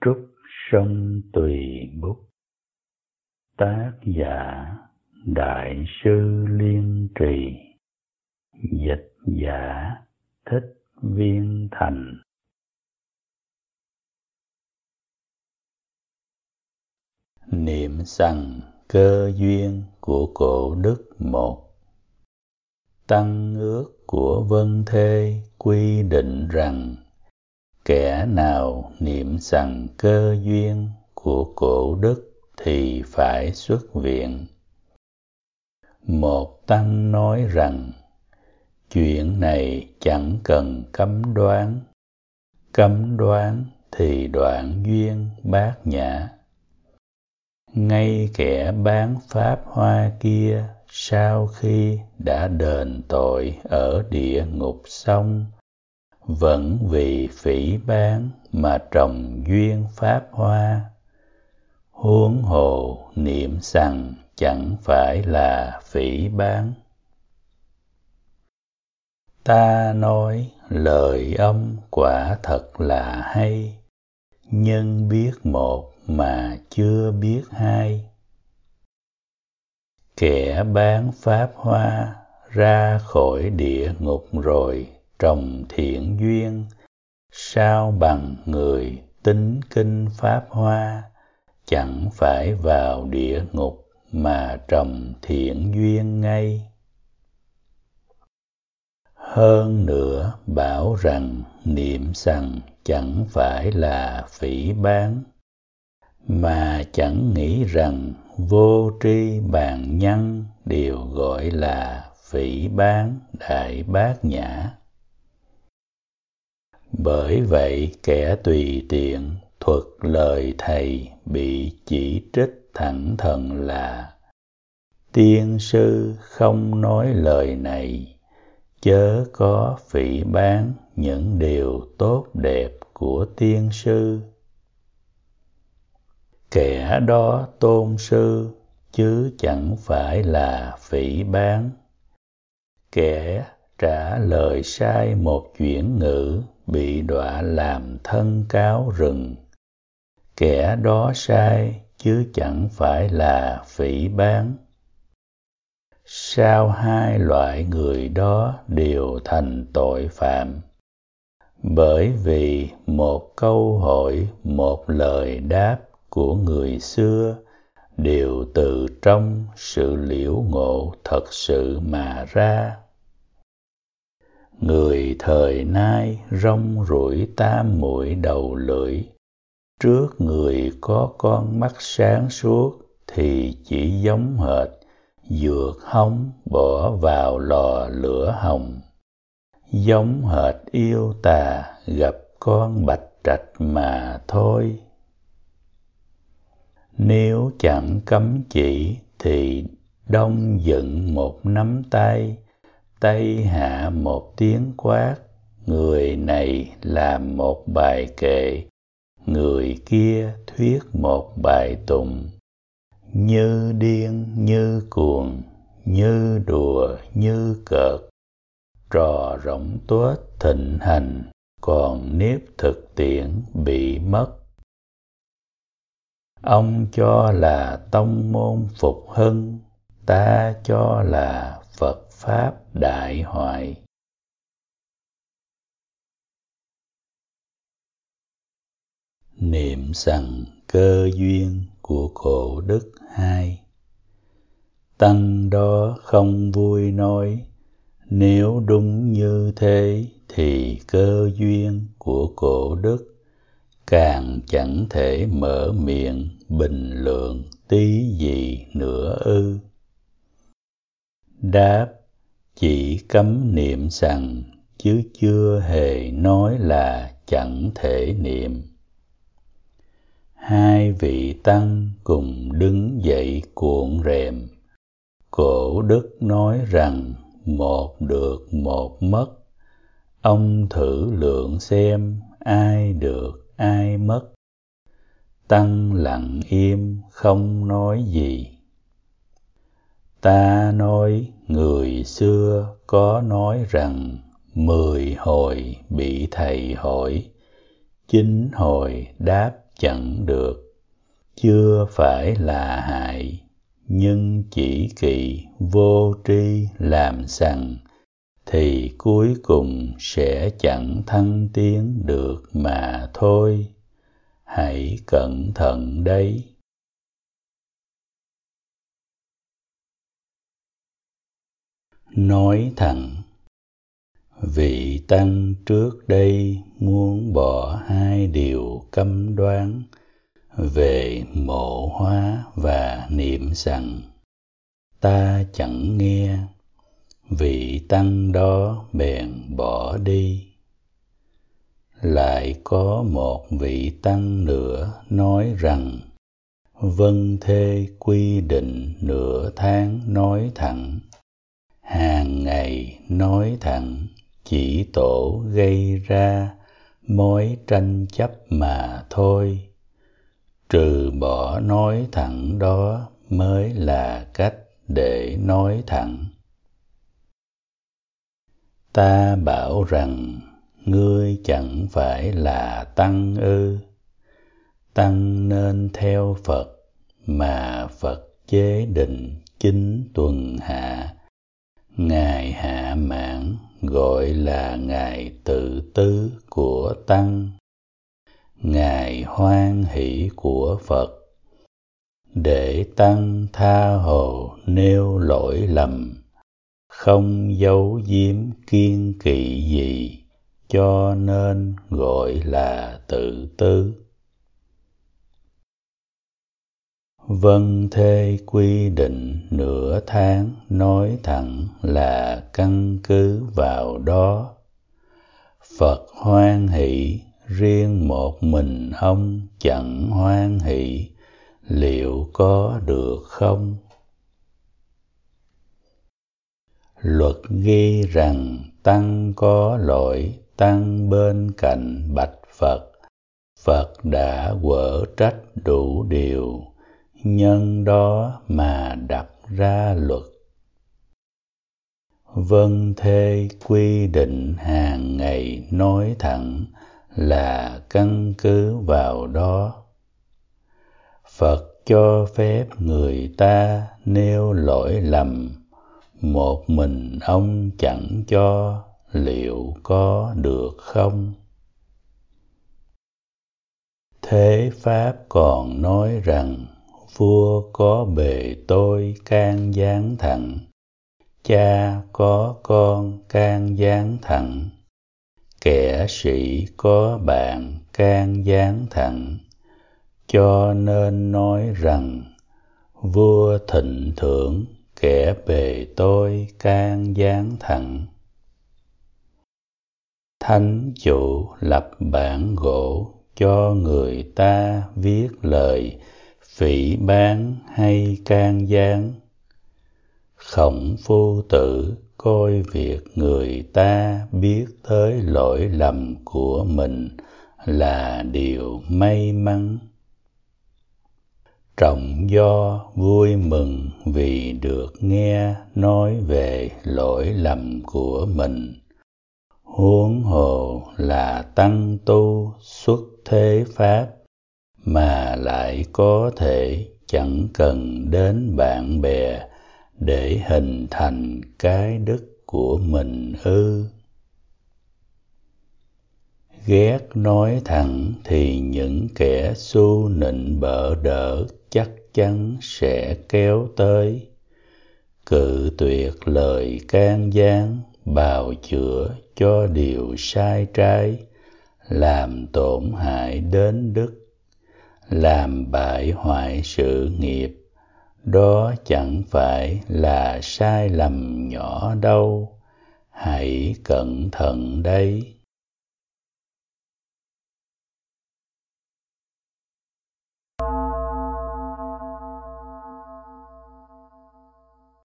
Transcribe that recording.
Trúc Sông Tùy Bút. Tác giả Đại sư Liên Trì. Dịch giả Thích Viên Thành. Niệm xằng cơ duyên của cổ đức một. Tăng ước của Vân Thê quy định rằng, kẻ nào niệm xằng cơ duyên của cổ đức thì phải xuất viện. Một tăng nói rằng, chuyện này chẳng cần cấm đoán thì đoạn duyên bát nhã. Ngay kẻ bán pháp hoa kia sau khi đã đền tội ở địa ngục xong, vẫn vì phỉ báng mà trồng duyên pháp hoa. Huống hồ niệm xằng chẳng phải là phỉ báng. Ta nói lời ông quả thật là hay, nhưng biết một mà chưa biết hai. Kẻ bán pháp hoa ra khỏi địa ngục rồi trồng thiện duyên, sao bằng người tín kinh pháp hoa, chẳng phải vào địa ngục mà trồng thiện duyên ngay. Hơn nữa bảo rằng niệm xằng chẳng phải là phỉ báng, mà chẳng nghĩ rằng vô tri bàn nhân đều gọi là phỉ báng đại bát nhã. Bởi vậy kẻ tùy tiện thuật lời thầy bị chỉ trích thẳng thừng là, tiên sư không nói lời này, chớ có phỉ báng những điều tốt đẹp của tiên sư. Kẻ đó tôn sư chứ chẳng phải là phỉ báng. Kẻ trả lời sai một chuyển ngữ bị đọa làm thân cáo rừng. Kẻ đó sai chứ chẳng phải là phỉ báng. Sao hai loại người đó đều thành tội phạm? Bởi vì một câu hỏi, một lời đáp của người xưa đều từ trong sự liễu ngộ thật sự mà ra. Người thời nay rong ruổi tam muội đầu lưỡi, trước người có con mắt sáng suốt thì chỉ giống hệt dược hóng bỏ vào lò lửa hồng, giống hệt yêu tà gặp con bạch trạch mà thôi. Nếu chẳng cấm chỉ thì đông dựng một nắm tay, tay hạ một tiếng quát, người này làm một bài kệ, người kia thuyết một bài tụng. Như điên như cuồng, như đùa như cợt, trò rỗng tuếch thịnh hành, còn nếp thực tiễn bị mất. Ông cho là tông môn phục hưng, ta cho là Phật Pháp đại hoại. Niệm xằng cơ duyên của cổ đức 2. Tăng đó không vui nói, nếu đúng như thế thì cơ duyên của cổ đức càng chẳng thể mở miệng bình lượng tí gì nữa ư. Đáp, chỉ cấm niệm xằng chứ chưa hề nói là chẳng thể niệm. Hai vị tăng cùng đứng dậy cuộn rèm. Cổ đức nói rằng một được một mất, ông thử lượng xem ai được ai mất. Tăng lặng im không nói gì. Ta nói người xưa có nói rằng 10 hồi bị thầy hỏi, 9 hồi đáp chẳng được. Chưa phải là hại, nhưng chỉ kỳ vô tri làm sằng, thì cuối cùng sẽ chẳng thăng tiến được mà thôi. Hãy cẩn thận đấy. Nói thẳng. Vị tăng trước đây muốn bỏ hai điều cấm đoán về mộ hóa và niệm xằng. Ta chẳng nghe, vị tăng đó bèn bỏ đi. Lại có một vị tăng nữa nói rằng, vâng thê quy định nửa tháng nói thẳng, hàng ngày nói thẳng, chỉ tổ gây ra mối tranh chấp mà thôi. Trừ bỏ nói thẳng đó mới là cách để nói thẳng. Ta bảo rằng, ngươi chẳng phải là tăng ư? Tăng nên theo Phật, mà Phật chế định 9 tuần hạ. Ngày hạ mãn gọi là ngày tự tứ của tăng, ngày hoan hỷ của Phật, để tăng tha hồ nêu lỗi lầm, không giấu giếm kiêng kỵ gì, cho nên gọi là tự tứ. Vâng thê quy định nửa tháng nói thẳng là căn cứ vào đó. Phật hoan hỷ, riêng một mình ông chẳng hoan hỷ, liệu có được không? Luật ghi rằng tăng có lỗi, tăng bên cạnh bạch Phật. Phật đã quở trách đủ điều, nhân đó mà đặt ra luật. Vâng thê quy định hàng ngày nói thẳng là căn cứ vào đó. Phật cho phép người ta nêu lỗi lầm, một mình ông chẳng cho, liệu có được không? Thế Pháp còn nói rằng, vua có bề tôi can gián thẳng, cha có con can gián thẳng, kẻ sĩ có bạn can gián thẳng, cho nên nói rằng, vua thịnh thượng, kẻ bề tôi can gián thẳng. Thánh chủ lập bản gỗ cho người ta viết lời phỉ báng hay can gián. Khổng Phu Tử coi việc người ta biết tới lỗi lầm của mình là điều may mắn. Trọng Do vui mừng vì được nghe nói về lỗi lầm của mình. Huống hồ là tăng tu xuất thế Pháp, mà lại có thể chẳng cần đến bạn bè để hình thành cái đức của mình ư? Ghét nói thẳng thì những kẻ xu nịnh bợ đỡ chắc chắn sẽ kéo tới. Cự tuyệt lời can gián, bào chữa cho điều sai trái, làm tổn hại đến đức, làm bại hoại sự nghiệp, đó chẳng phải là sai lầm nhỏ đâu. Hãy cẩn thận đấy.